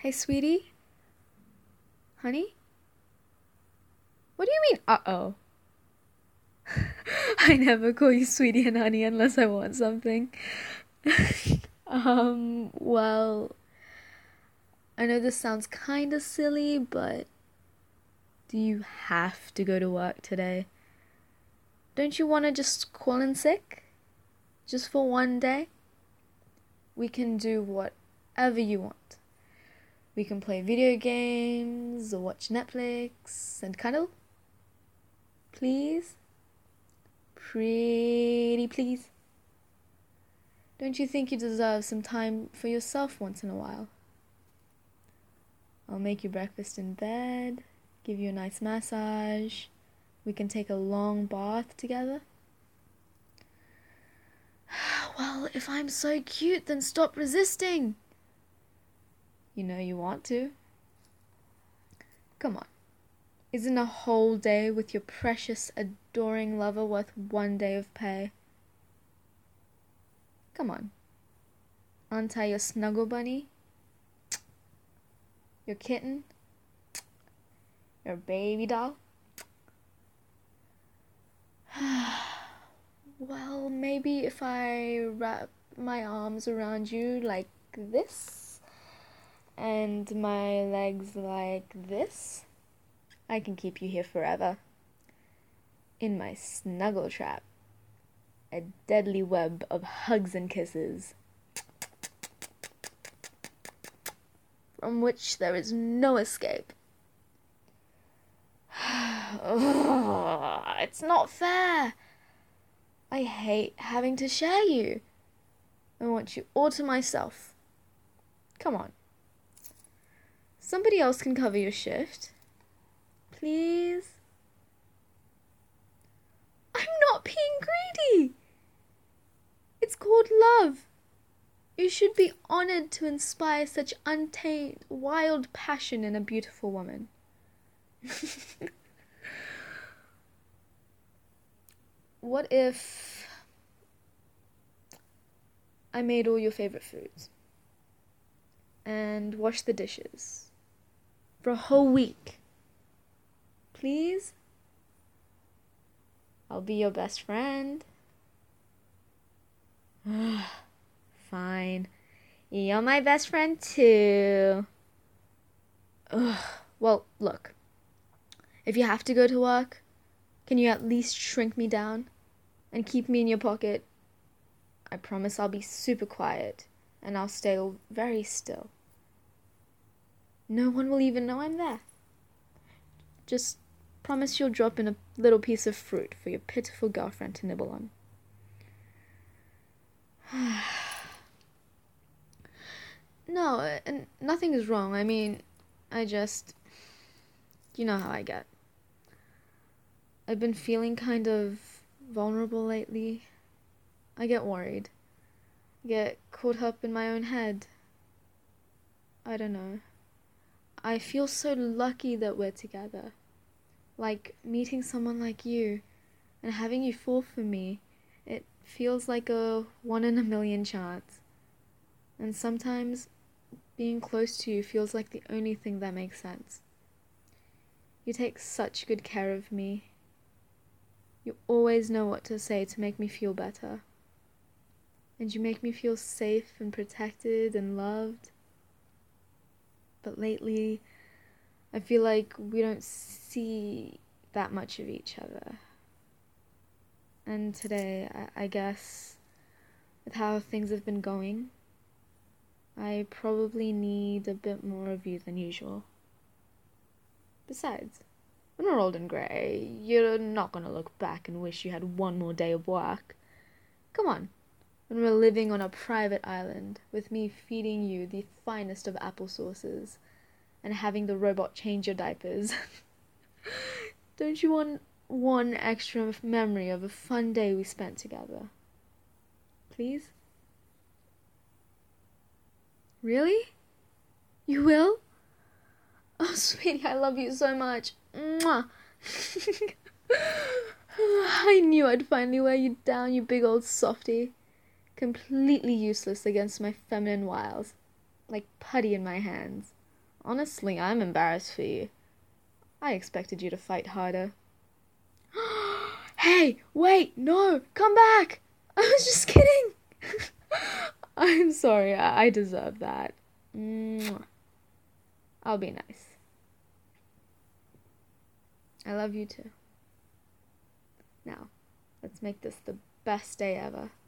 Hey, sweetie? Honey? What do you mean, uh-oh? I never call you sweetie and honey unless I want something. Well, I know this sounds kinda silly, but do you have to go to work today? Don't you want to just call in sick? Just for one day? We can do whatever you want. We can play video games or watch Netflix and cuddle. Please? Pretty please? Don't you think you deserve some time for yourself once in a while? I'll make you breakfast in bed, give you a nice massage. We can take a long bath together. Well, if I'm so cute, then stop resisting. You know you want to. Come on. Isn't a whole day with your precious, adoring lover worth one day of pay? Come on. Aren't I your snuggle bunny? Your kitten? Your baby doll? Well, maybe if I wrap my arms around you like this and my legs like this, I can keep you here forever. In my snuggle trap. A deadly web of hugs and kisses, from which there is no escape. It's not fair. I hate having to share you. I want you all to myself. Come on. Somebody else can cover your shift. Please? I'm not being greedy. It's called love. You should be honored to inspire such untamed, wild passion in a beautiful woman. What if I made all your favorite foods and washed the dishes for a whole week? Please? I'll be your best friend. Fine. You're my best friend too. Well, look. If you have to go to work, can you at least shrink me down and keep me in your pocket? I promise I'll be super quiet and I'll stay very still. No one will even know I'm there. Just promise you'll drop in a little piece of fruit for your pitiful girlfriend to nibble on. No, nothing is wrong. I mean, you know how I get. I've been feeling kind of vulnerable lately. I get worried. I get caught up in my own head. I don't know. I feel so lucky that we're together. Like meeting someone like you and having you fall for me. It feels like a 1 in a million chance. And sometimes being close to you feels like the only thing that makes sense. You take such good care of me. You always know what to say to make me feel better. And you make me feel safe and protected and loved. But lately, I feel like we don't see that much of each other. And today, I guess, with how things have been going, I probably need a bit more of you than usual. Besides, when we're old and grey, you're not gonna look back and wish you had one more day of work. Come on, when we're living on a private island, with me feeding you the finest of apple sauces, and having the robot change your diapers. Don't you want one extra memory of a fun day we spent together? Please? Really? You will? Oh, sweetie, I love you so much. Mwah. I knew I'd finally wear you down, you big old softy. Completely useless against my feminine wiles. Like putty in my hands. Honestly, I'm embarrassed for you. I expected you to fight harder. Hey, wait, no, come back! I was just kidding! I'm sorry, I deserve that. Mwah. I'll be nice. I love you too. Now, let's make this the best day ever.